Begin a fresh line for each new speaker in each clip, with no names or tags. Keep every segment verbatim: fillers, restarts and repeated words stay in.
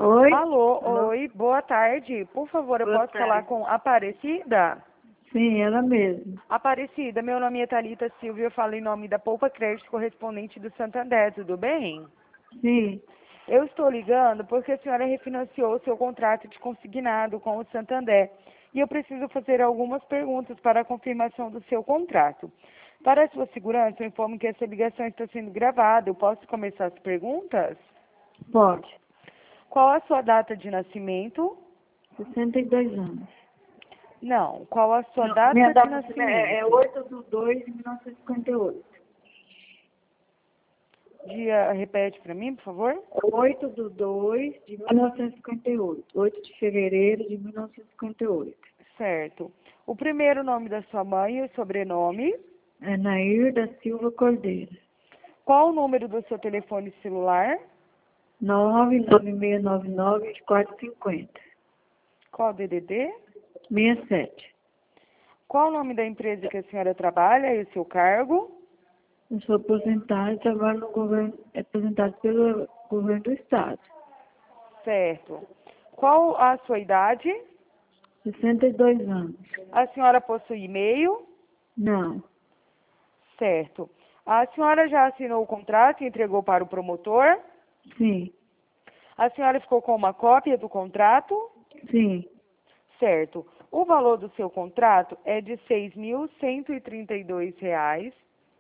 Oi?
Alô,
Alô?
oi, boa tarde. Por favor, eu
Boa
posso
tarde.
falar com Aparecida?
Sim, ela mesma.
Aparecida, meu nome é Thalita Silva e eu falo em nome da Poupa Crédito correspondente do Santander, tudo bem?
Sim.
Eu estou ligando porque a senhora refinanciou o seu contrato de consignado com o Santander e eu preciso fazer algumas perguntas para a confirmação do seu contrato. Para a sua segurança, eu informo que essa ligação está sendo gravada. Eu posso começar as perguntas?
Pode.
Qual a sua data de nascimento?
sessenta e dois anos.
Não. Qual a sua
Não, minha
data de
data de- é, é
nascimento?
oito de dois de mil novecentos e cinquenta e oito.
Dia, repete para mim, por favor.
oito de dois de mil novecentos e cinquenta e oito. oito de fevereiro de mil novecentos e cinquenta e oito.
Certo. O primeiro nome da sua mãe e o sobrenome.
É Nair da Silva Cordeiro.
Qual o número do seu telefone celular?
nove nove seis nove nove vinte e quatro cinquenta.
Qual o D D D?
sessenta e sete.
Qual o nome da empresa que a senhora trabalha e o seu cargo?
Eu sou aposentada e trabalho no governo, é aposentado pelo governo do estado.
Certo. Qual a sua idade?
sessenta e dois anos.
A senhora possui e-mail?
Não.
Certo. A senhora já assinou o contrato e entregou para o promotor?
Sim.
A senhora ficou com uma cópia do contrato?
Sim.
Certo. O valor do seu contrato é de seis mil cento e trinta e dois reais.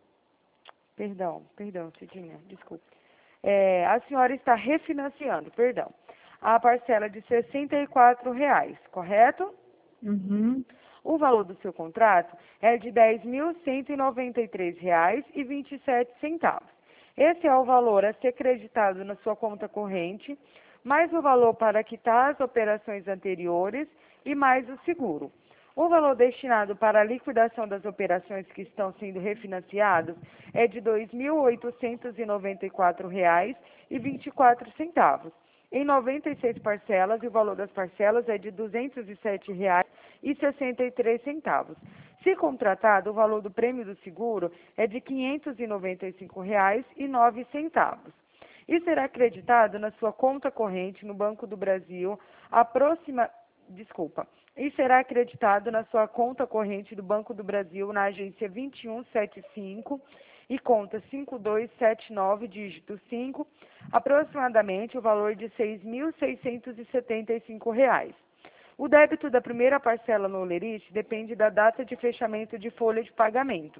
Perdão, perdão, Cidinha, desculpe. É, a senhora está refinanciando, perdão. A parcela de sessenta e quatro reais, correto?
Uhum.
O valor do seu contrato é de dez mil cento e noventa e três reais e vinte e sete centavos. Esse é o valor a ser creditado na sua conta corrente, mais o valor para quitar as operações anteriores e mais o seguro. O valor destinado para a liquidação das operações que estão sendo refinanciadas é de dois mil oitocentos e noventa e quatro reais e vinte e quatro centavos. Em noventa e seis parcelas, e o valor das parcelas é de duzentos e sete reais e sessenta e três centavos. Se contratado, o valor do prêmio do seguro é de quinhentos e noventa e cinco reais e nove centavos. E será acreditado na sua conta corrente no Banco do Brasil, aproxima, desculpa, e será acreditado na sua conta corrente do Banco do Brasil na agência vinte e um setenta e cinco e conta cinco dois sete nove, dígito cinco, aproximadamente o valor de seis mil seiscentos e setenta e cinco reais. O débito da primeira parcela no Olerite depende da data de fechamento de folha de pagamento.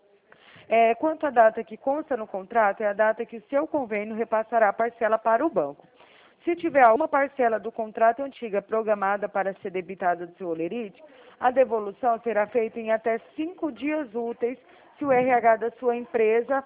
É, quanto à data que consta no contrato, é a data que o seu convênio repassará a parcela para o banco. Se tiver alguma parcela do contrato antiga programada para ser debitada do seu Olerite, a devolução será feita em até cinco dias úteis se o R H da sua empresa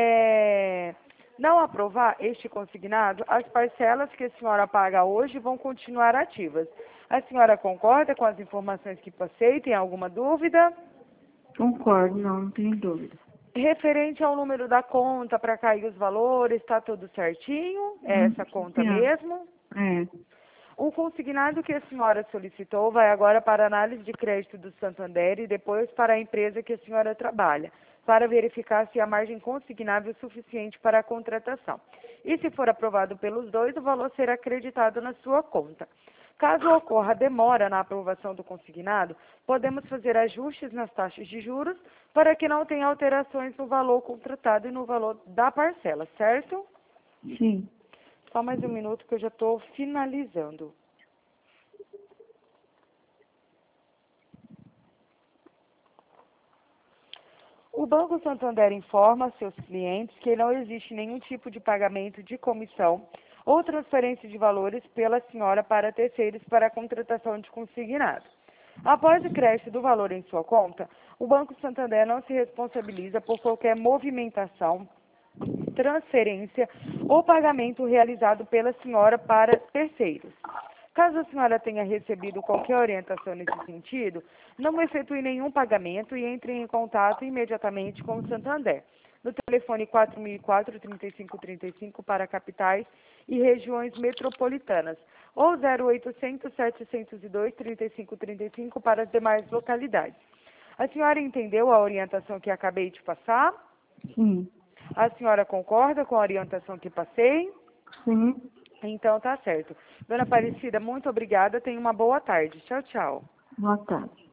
é, não aprovar este consignado. As parcelas que a senhora paga hoje vão continuar ativas. A senhora concorda com as informações que passei? Tem alguma dúvida?
Concordo, não, não tenho dúvida.
Referente ao número da conta para cair os valores, está tudo certinho? É
Hum,
essa conta
sim.
mesmo?
É.
O consignado que a senhora solicitou vai agora para a análise de crédito do Santander e depois para a empresa que a senhora trabalha, para verificar se a margem consignável é suficiente para a contratação. E se for aprovado pelos dois, o valor será acreditado na sua conta. Caso ocorra demora na aprovação do consignado, podemos fazer ajustes nas taxas de juros para que não tenha alterações no valor contratado e no valor da parcela, certo?
Sim.
Só mais um minuto que eu já estou finalizando. O Banco Santander informa a seus clientes que não existe nenhum tipo de pagamento de comissão ou transferência de valores pela senhora para terceiros para a contratação de consignado. Após o crédito do valor em sua conta, o Banco Santander não se responsabiliza por qualquer movimentação, transferência ou pagamento realizado pela senhora para terceiros. Caso a senhora tenha recebido qualquer orientação nesse sentido, não efetue nenhum pagamento e entre em contato imediatamente com o Santander, no telefone quatro mil e quatro, trinta e cinco trinta e cinco para capitais e regiões metropolitanas, ou zero oitocentos, setecentos e dois, trinta e cinco trinta e cinco para as demais localidades. A senhora entendeu a orientação que acabei de passar?
Sim.
A senhora concorda com a orientação que passei?
Sim.
Então tá certo. Dona Aparecida, muito obrigada. Tenha uma boa tarde. Tchau, tchau.
Boa tarde.